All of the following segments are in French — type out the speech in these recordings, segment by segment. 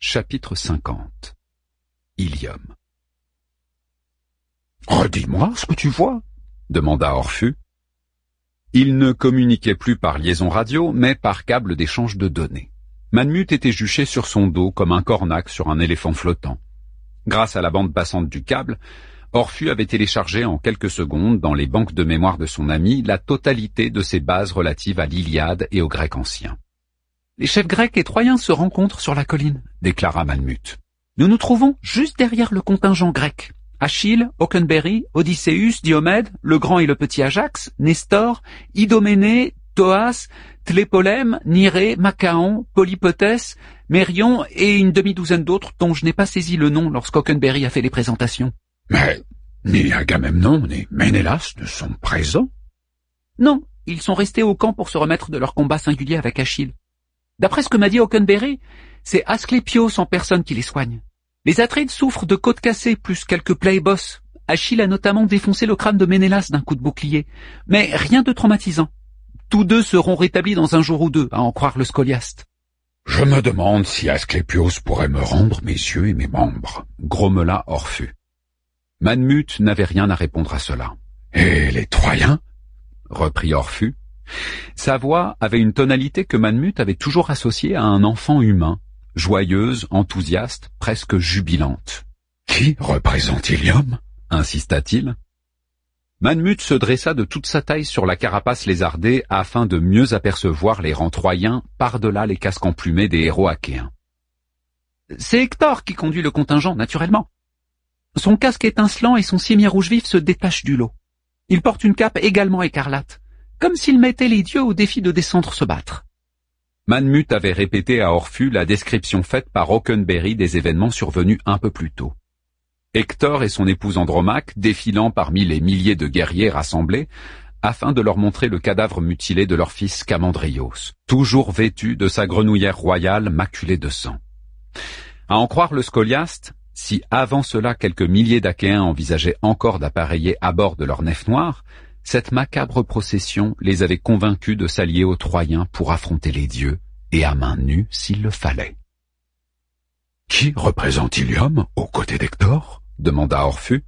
Chapitre 50. Ilium. « Redis-moi ce que tu vois » demanda Orphue. Il ne communiquait plus par liaison radio, mais par câble d'échange de données. Manmut était juché sur son dos comme un cornac sur un éléphant flottant. Grâce à la bande passante du câble, Orphue avait téléchargé en quelques secondes dans les banques de mémoire de son ami la totalité de ses bases relatives à l'Iliade et au grec ancien. « Les chefs grecs et troyens se rencontrent sur la colline », déclara Manmut. « Nous nous trouvons juste derrière le contingent grec. Achille, Hockenberry, Odysseus, Diomède, le grand et le petit Ajax, Nestor, Idoménée, Thoas, Tlépolème, Nirée, Machaon, Polypotès, Mérion et une demi-douzaine d'autres dont je n'ai pas saisi le nom lorsqu'Hockenberry a fait les présentations. » « Mais ni Agamemnon ni Ménélas ne sont présents ?»« Non, ils sont restés au camp pour se remettre de leur combat singulier avec Achille. D'après ce que m'a dit Hockenberry, c'est Asclépios en personne qui les soigne. Les Atrides souffrent de côtes cassées plus quelques plaies et bosses. Achille a notamment défoncé le crâne de Ménélas d'un coup de bouclier, mais rien de traumatisant. Tous deux seront rétablis dans un jour ou deux, à en croire le scoliaste. »« Je me demande si Asclépios pourrait me rendre mes yeux et mes membres, » grommela Orphue. Manmut n'avait rien à répondre à cela. « Et les Troyens » reprit Orphue. Sa voix avait une tonalité que Manmut avait toujours associée à un enfant humain, joyeuse, enthousiaste, presque jubilante. « Qui représente Ilium » insista-t-il. Manmut se dressa de toute sa taille sur la carapace lézardée afin de mieux apercevoir les rangs troyens par-delà les casques emplumés des héros achéens. « C'est Hector qui conduit le contingent, naturellement. Son casque étincelant et son cimier rouge vif se détachent du lot. Il porte une cape également écarlate, comme s'il mettait les dieux au défi de descendre se battre. » Manmut avait répété à Orphue la description faite par Hockenberry des événements survenus un peu plus tôt. Hector et son épouse Andromaque défilant parmi les milliers de guerriers rassemblés afin de leur montrer le cadavre mutilé de leur fils Camandrios, toujours vêtu de sa grenouillère royale maculée de sang. À en croire le scoliaste, si avant cela quelques milliers d'Achéens envisageaient encore d'appareiller à bord de leur nef noire, cette macabre procession les avait convaincus de s'allier aux Troyens pour affronter les dieux, et à main nue s'il le fallait. « Qui représente Ilium aux côtés d'Hector » demanda Orphue.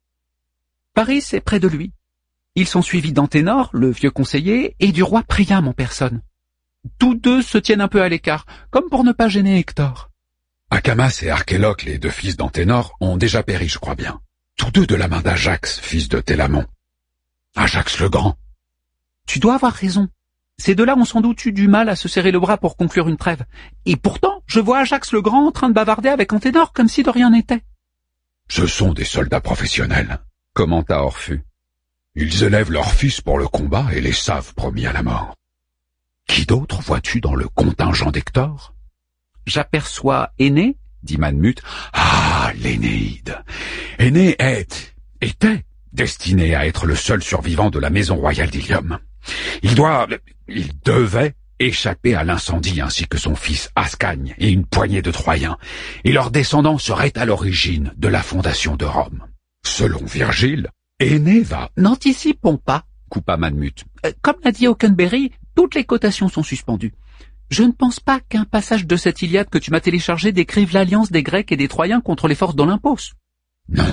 « Paris est près de lui. Ils sont suivis d'Anténor, le vieux conseiller, et du roi Priam en personne. Tous deux se tiennent un peu à l'écart, comme pour ne pas gêner Hector. » Acamas et Archéloque, les deux fils d'Anténor, ont déjà péri, je crois bien. Tous deux de la main d'Ajax, fils de Télamon. Ajax le Grand. Tu dois avoir raison. Ces deux-là ont sans doute eu du mal à se serrer le bras pour conclure une trêve. Et pourtant, je vois Ajax le Grand en train de bavarder avec Anténor comme si de rien n'était. Ce sont des soldats professionnels, commenta Orphue. Ils élèvent leurs fils pour le combat et les savent promis à la mort. Qui d'autre vois-tu dans le contingent d'Hector ? J'aperçois Énée, dit Manmut. Ah, l'Énéide. Énée était destiné à être le seul survivant de la maison royale d'Ilium. Il devait échapper à l'incendie ainsi que son fils Ascagne et une poignée de Troyens, et leurs descendants seraient à l'origine de la fondation de Rome. Selon Virgile, Énée va... N'anticipons pas, coupa Manmut. Comme l'a dit Hockenberry, toutes les cotations sont suspendues. Je ne pense pas qu'un passage de cette Iliade que tu m'as téléchargé décrive l'alliance des Grecs et des Troyens contre les forces d'Olympos. Non.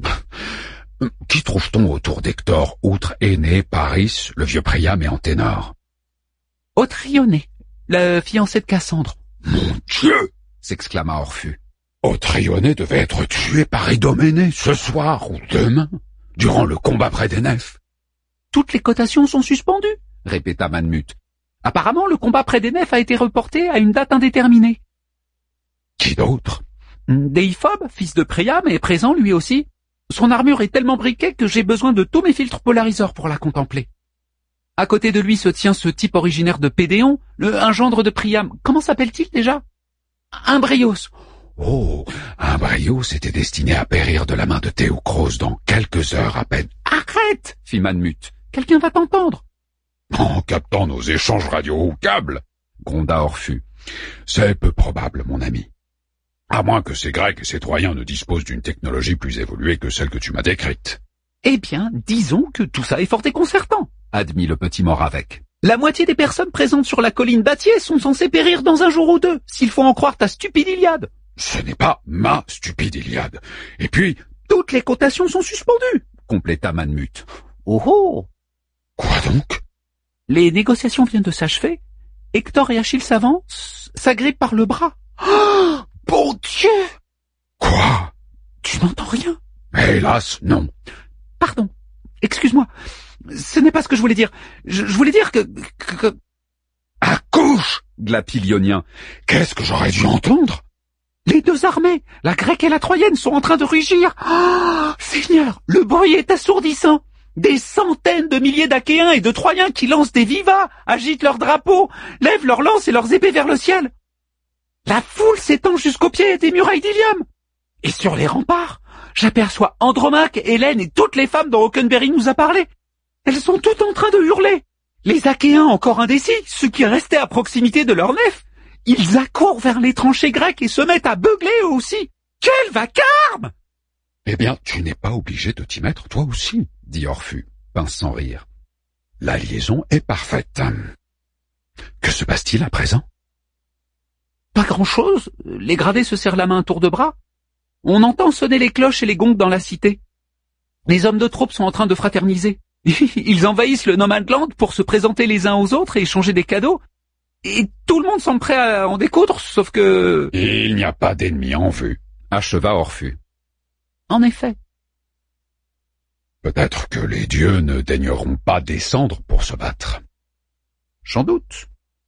Qui trouve-t-on autour d'Hector, outre Énée, Paris, le vieux Priam et Anténor ? Otrionée, la fiancée de Cassandre. Mon Dieu ! S'exclama Orphue. Otrionée devait être tuée par Idoménée ce soir ou demain, durant le combat près des nefs. Toutes les cotations sont suspendues, répéta Manmut. Apparemment, le combat près des nefs a été reporté à une date indéterminée. Qui d'autre ? Déiphobe, fils de Priam, est présent lui aussi. Son armure est tellement briquée que j'ai besoin de tous mes filtres polariseurs pour la contempler. À côté de lui se tient ce type originaire de Pédéon, un gendre de Priam. Comment s'appelle-t-il déjà ? Imbrios. Oh, Imbrios était destiné à périr de la main de Théocros dans quelques heures à peine. Arrête, fit Manmut. Quelqu'un va t'entendre. En captant nos échanges radio au câble, gronda Orphue. C'est peu probable, mon ami. À moins que ces Grecs et ces Troyens ne disposent d'une technologie plus évoluée que celle que tu m'as décrite. Eh bien, disons que tout ça est fort déconcertant, admit le petit Moravec. La moitié des personnes présentes sur la colline Batier sont censées périr dans un jour ou deux, s'il faut en croire ta stupide Iliade. Ce n'est pas ma stupide Iliade. Et puis... Toutes les cotations sont suspendues, compléta Manmut. Oh oh! Quoi donc? Les négociations viennent de s'achever. Hector et Achille s'avancent, s'agrippent par le bras. Oh, bon Dieu! Quoi? Tu n'entends rien? Hélas, non. Pardon, excuse-moi. Ce n'est pas ce que je voulais dire. Je voulais dire que... Accouche! glapit l'Ionien. Qu'est-ce que j'aurais dû entendre? Les deux armées, la grecque et la troyenne, sont en train de rugir. Oh, Seigneur, le bruit est assourdissant. Des centaines de milliers d'Achéens et de Troyens qui lancent des vivas, agitent leurs drapeaux, lèvent leurs lances et leurs épées vers le ciel. La foule s'étend jusqu'au pied des murailles d'Ilium. Et sur les remparts, j'aperçois Andromaque, Hélène et toutes les femmes dont Hockenberry nous a parlé. Elles sont toutes en train de hurler. Les Achéens encore indécis, ceux qui restaient à proximité de leur nef, ils accourent vers les tranchées grecques et se mettent à beugler eux aussi. Quel vacarme! Eh bien, tu n'es pas obligé de t'y mettre toi aussi, dit Orphée, pince sans rire. La liaison est parfaite. Que se passe-t-il à présent? Pas grand-chose. Les gradés se serrent la main à tour de bras. On entend sonner les cloches et les gongs dans la cité. Les hommes de troupe sont en train de fraterniser. Ils envahissent le Nomadland pour se présenter les uns aux autres et échanger des cadeaux. Et tout le monde semble prêt à en découdre, sauf que... Il n'y a pas d'ennemi en vue, acheva Orphée. En effet. Peut-être que les dieux ne daigneront pas descendre pour se battre. J'en doute.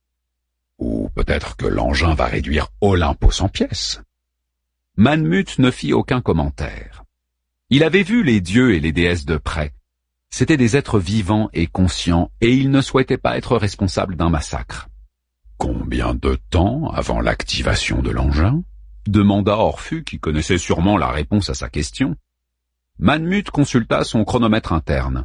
Ou peut-être que l'engin va réduire Olympos en pièces. Manmut ne fit aucun commentaire. Il avait vu les dieux et les déesses de près. C'étaient des êtres vivants et conscients, et il ne souhaitait pas être responsable d'un massacre. Combien de temps avant l'activation de l'engin? Demanda Orphée, qui connaissait sûrement la réponse à sa question. Manmut consulta son chronomètre interne.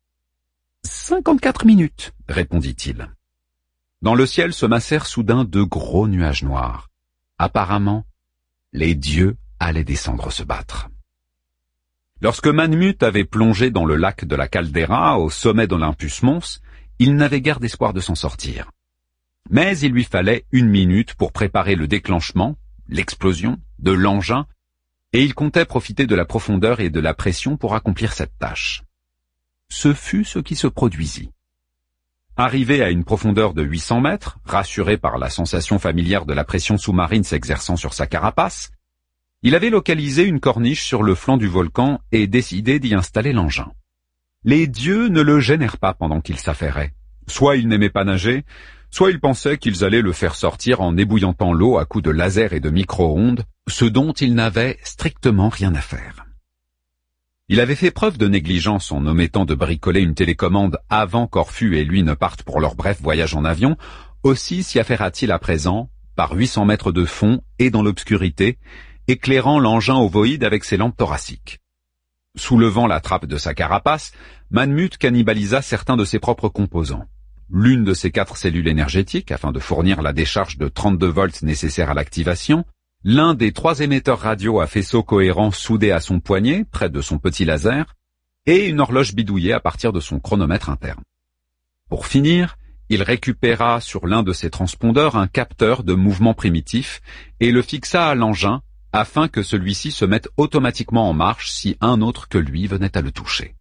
54 minutes, répondit-il. Dans le ciel se massèrent soudain deux gros nuages noirs. Apparemment, les dieux allaient descendre se battre. Lorsque Manmut avait plongé dans le lac de la Caldeira, au sommet d'Olympus Mons, il n'avait guère d'espoir de s'en sortir. Mais il lui fallait 1 minute pour préparer le déclenchement, l'explosion, de l'engin, et il comptait profiter de la profondeur et de la pression pour accomplir cette tâche. Ce fut ce qui se produisit. Arrivé à une profondeur de 800 mètres, rassuré par la sensation familière de la pression sous-marine s'exerçant sur sa carapace, il avait localisé une corniche sur le flanc du volcan et décidé d'y installer l'engin. Les dieux ne le gênèrent pas pendant qu'il s'affairait. Soit il n'aimait pas nager, soit il pensait qu'ils allaient le faire sortir en ébouillantant l'eau à coups de laser et de micro-ondes, ce dont il n'avait strictement rien à faire. Il avait fait preuve de négligence en omettant de bricoler une télécommande avant qu'Orphée et lui ne partent pour leur bref voyage en avion, aussi s'y affaira-t-il à présent, par 800 mètres de fond et dans l'obscurité, éclairant l'engin ovoïde avec ses lampes thoraciques. Soulevant la trappe de sa carapace, Manmut cannibalisa certains de ses propres composants. L'une de ses 4 cellules énergétiques, afin de fournir la décharge de 32 volts nécessaire à l'activation, l'un des 3 émetteurs radio à faisceau cohérent soudés à son poignet, près de son petit laser, et une horloge bidouillée à partir de son chronomètre interne. Pour finir, il récupéra sur l'un de ses transpondeurs un capteur de mouvement primitif et le fixa à l'engin, afin que celui-ci se mette automatiquement en marche si un autre que lui venait à le toucher.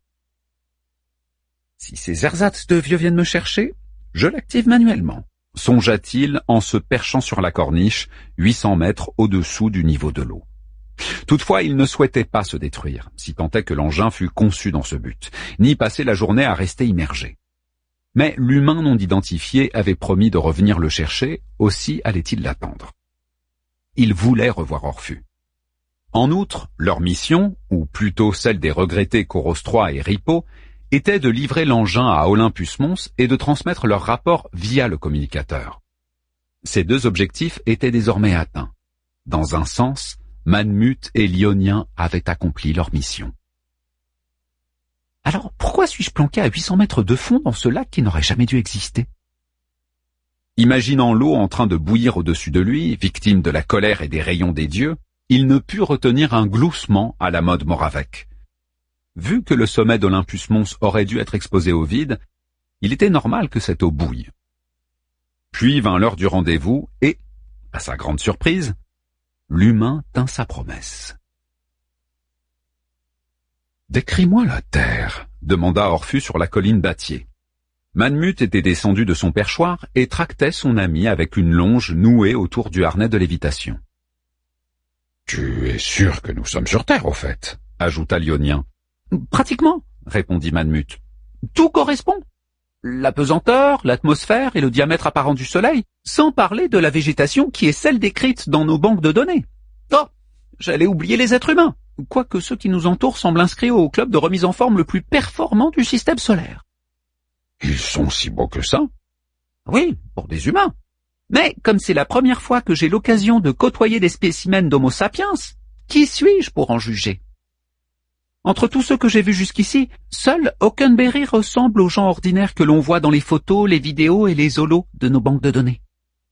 Si ces ersatz de vieux viennent me chercher, je l'active manuellement, songea-t-il en se perchant sur la corniche, 800 mètres au-dessous du niveau de l'eau. Toutefois, il ne souhaitait pas se détruire, si tant est que l'engin fût conçu dans ce but, ni passer la journée à rester immergé. Mais l'humain non identifié avait promis de revenir le chercher, aussi allait-il l'attendre. Il voulait revoir Orphée. En outre, leur mission, ou plutôt celle des regrettés Choros III et Rippo, était de livrer l'engin à Olympus Mons et de transmettre leur rapport via le communicateur. Ces 2 objectifs étaient désormais atteints. Dans un sens, Manmut et l'Ionien avaient accompli leur mission. Alors pourquoi suis-je planqué à 800 mètres de fond dans ce lac qui n'aurait jamais dû exister? Imaginant l'eau en train de bouillir au-dessus de lui, victime de la colère et des rayons des dieux, il ne put retenir un gloussement à la mode Moravec. Vu que le sommet d'Olympus Mons aurait dû être exposé au vide, il était normal que cette eau bouille. Puis vint l'heure du rendez-vous et, à sa grande surprise, l'humain tint sa promesse. « Décris-moi la terre » demanda Orphus sur la colline Battier. Manmut était descendu de son perchoir et tractait son ami avec une longe nouée autour du harnais de lévitation. « Tu es sûr que nous sommes sur Terre, au fait » ajouta l'Ionien. « Pratiquement » répondit Manmut. « Tout correspond. La pesanteur, l'atmosphère et le diamètre apparent du Soleil, sans parler de la végétation qui est celle décrite dans nos banques de données. Oh, j'allais oublier les êtres humains, quoique ceux qui nous entourent semblent inscrits au club de remise en forme le plus performant du système solaire. » Ils sont si beaux que ça? Oui, pour des humains. Mais comme c'est la première fois que j'ai l'occasion de côtoyer des spécimens d'Homo sapiens, qui suis-je pour en juger? Entre tous ceux que j'ai vus jusqu'ici, seul Hockenberry ressemble aux gens ordinaires que l'on voit dans les photos, les vidéos et les holos de nos banques de données.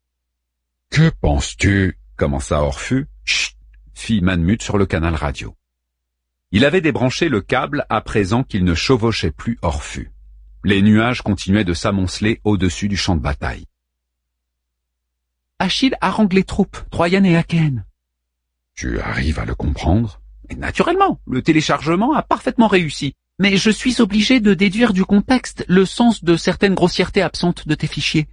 « Que penses-tu » commença Orphus. « Chut » fit Manmut sur le canal radio. Il avait débranché le câble à présent qu'il ne chevauchait plus Orphus. Les nuages continuaient de s'amonceler au-dessus du champ de bataille. Achille harangue les troupes, troyennes et achéennes. Tu arrives à le comprendre? Et naturellement, le téléchargement a parfaitement réussi, mais je suis obligé de déduire du contexte le sens de certaines grossièretés absentes de tes fichiers.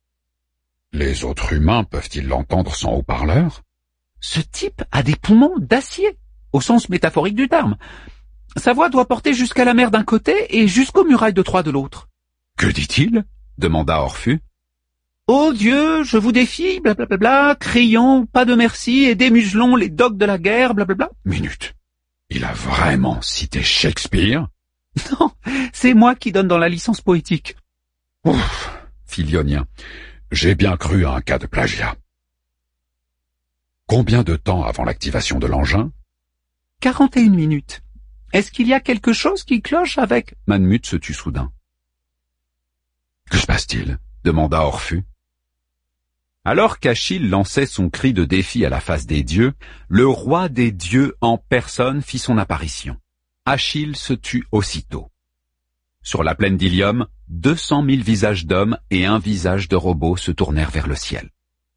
Les autres humains peuvent-ils l'entendre sans haut-parleur? Ce type a des poumons d'acier, au sens métaphorique du terme. Sa voix doit porter jusqu'à la mer d'un côté et jusqu'aux murailles de Troie de l'autre. « Que dit-il » demanda Orphus. « Oh Dieu, je vous défie, blablabla, crions, pas de merci et démuselons les dogues de la guerre, blablabla. » Minute. Il a vraiment cité Shakespeare? Non, c'est moi qui donne dans la licence poétique. Ouf, fit l'Ionien. J'ai bien cru à un cas de plagiat. Combien de temps avant l'activation de l'engin? 41 minutes. Est-ce qu'il y a quelque chose qui cloche avec... Manmut se tut soudain. Que se passe-t-il? Demanda Orphus. Alors qu'Achille lançait son cri de défi à la face des dieux, le roi des dieux en personne fit son apparition. Achille se tut aussitôt. Sur la plaine d'Ilium, 200 000 visages d'hommes et un visage de robot se tournèrent vers le ciel.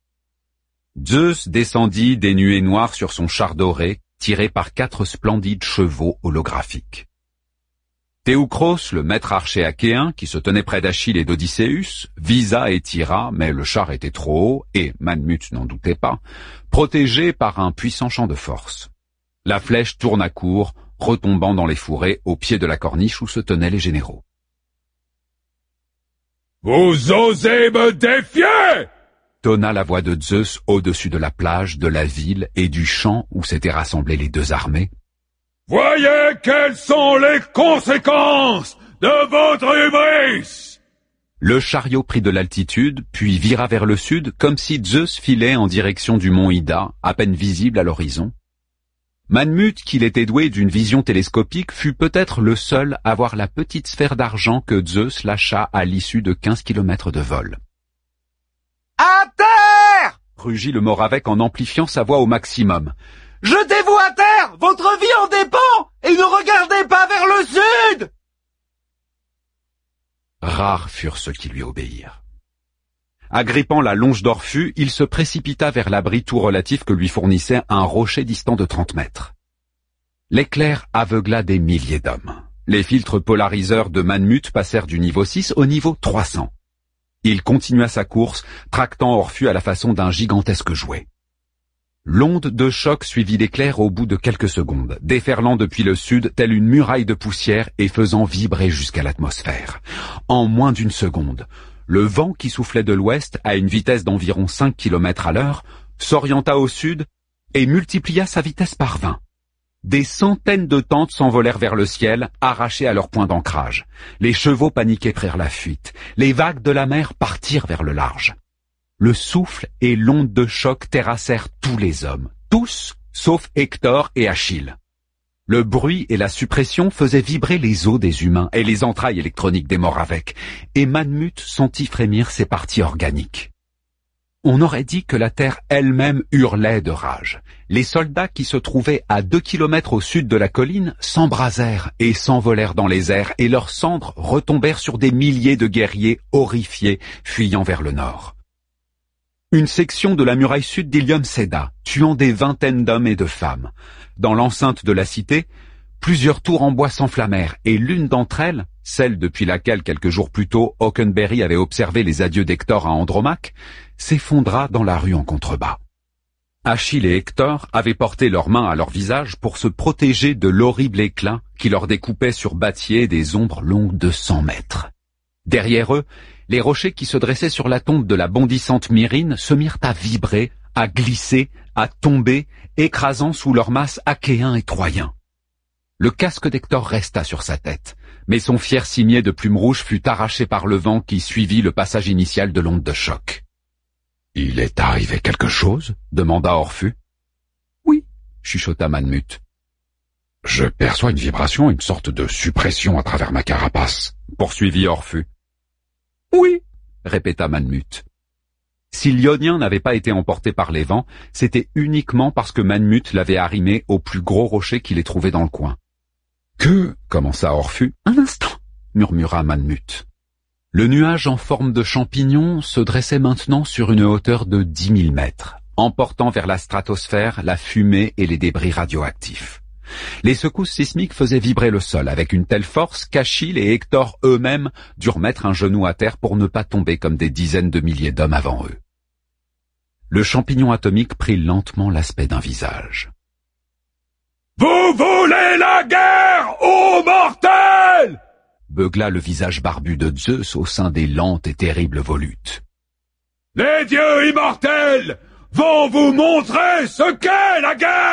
Zeus descendit des nuées noires sur son char doré, tiré par 4 splendides chevaux holographiques. Théoukros, le maître archer achéen, qui se tenait près d'Achille et d'Odysseus, visa et tira, mais le char était trop haut, et Manmut n'en doutait pas, protégé par un puissant champ de force. La flèche tourna court, retombant dans les fourrés au pied de la corniche où se tenaient les généraux. « Vous osez me défier » tonna la voix de Zeus au-dessus de la plage, de la ville et du champ où s'étaient rassemblées les deux armées. « Voyez quelles sont les conséquences de votre hubris !» Le chariot prit de l'altitude, puis vira vers le sud, comme si Zeus filait en direction du mont Ida, à peine visible à l'horizon. Manmut, qu'il était doué d'une vision télescopique, fut peut-être le seul à voir la petite sphère d'argent que Zeus lâcha à l'issue de 15 kilomètres de vol. « À terre !» rugit le Moravec en amplifiant sa voix au maximum. « Jetez-vous à terre! Votre vie en dépend! Et ne regardez pas vers le sud !» Rares furent ceux qui lui obéirent. Agrippant la longe d'Orphus, il se précipita vers l'abri tout relatif que lui fournissait un rocher distant de 30 mètres. L'éclair aveugla des milliers d'hommes. Les filtres polariseurs de Manmut passèrent du niveau 6 au niveau 300. Il continua sa course, tractant Orphus à la façon d'un gigantesque jouet. L'onde de choc suivit l'éclair au bout de quelques secondes, déferlant depuis le sud telle une muraille de poussière et faisant vibrer jusqu'à l'atmosphère. En moins d'une seconde, le vent qui soufflait de l'ouest à une vitesse d'environ 5 km à l'heure s'orienta au sud et multiplia sa vitesse par 20. Des centaines de tentes s'envolèrent vers le ciel, arrachées à leur point d'ancrage. Les chevaux paniqués prirent la fuite. Les vagues de la mer partirent vers le large. Le souffle et l'onde de choc terrassèrent tous les hommes, tous, sauf Hector et Achille. Le bruit et la suppression faisaient vibrer les os des humains et les entrailles électroniques des Moravec, et Manmut sentit frémir ses parties organiques. On aurait dit que la terre elle-même hurlait de rage. Les soldats qui se trouvaient à 2 kilomètres au sud de la colline s'embrasèrent et s'envolèrent dans les airs, et leurs cendres retombèrent sur des milliers de guerriers horrifiés fuyant vers le nord. Une section de la muraille sud d'Ilium céda, tuant des vingtaines d'hommes et de femmes. Dans l'enceinte de la cité, plusieurs tours en bois s'enflammèrent, et l'une d'entre elles, celle depuis laquelle quelques jours plus tôt Hockenberry avait observé les adieux d'Hector à Andromaque, s'effondra dans la rue en contrebas. Achille et Hector avaient porté leurs mains à leur visage pour se protéger de l'horrible éclat qui leur découpait sur bâtier des ombres longues de 100 mètres. Derrière eux, les rochers qui se dressaient sur la tombe de la bondissante Myrrhine se mirent à vibrer, à glisser, à tomber, écrasant sous leur masse Achéens et Troyens. Le casque d'Hector resta sur sa tête, mais son fier cimier de plumes rouges fut arraché par le vent qui suivit le passage initial de l'onde de choc. « Il est arrivé quelque chose ?» demanda Orphée. « Oui, » chuchota Manmut. « Je perçois une vibration, une sorte de suppression à travers ma carapace, » poursuivit Orphée. « Oui, » répéta Manmut. Si l'Ionien n'avait pas été emporté par les vents, c'était uniquement parce que Manmut l'avait arrimé au plus gros rocher qu'il ait trouvé dans le coin. « Que » commença Orphée. « Un instant » murmura Manmut. Le nuage en forme de champignon se dressait maintenant sur une hauteur de 10 000 mètres, emportant vers la stratosphère la fumée et les débris radioactifs. Les secousses sismiques faisaient vibrer le sol avec une telle force qu'Achille et Hector eux-mêmes durent mettre un genou à terre pour ne pas tomber comme des dizaines de milliers d'hommes avant eux. Le champignon atomique prit lentement l'aspect d'un visage. « Vous voulez la guerre, ô mortels !» beugla le visage barbu de Zeus au sein des lentes et terribles volutes. « Les dieux immortels vont vous montrer ce qu'est la guerre !»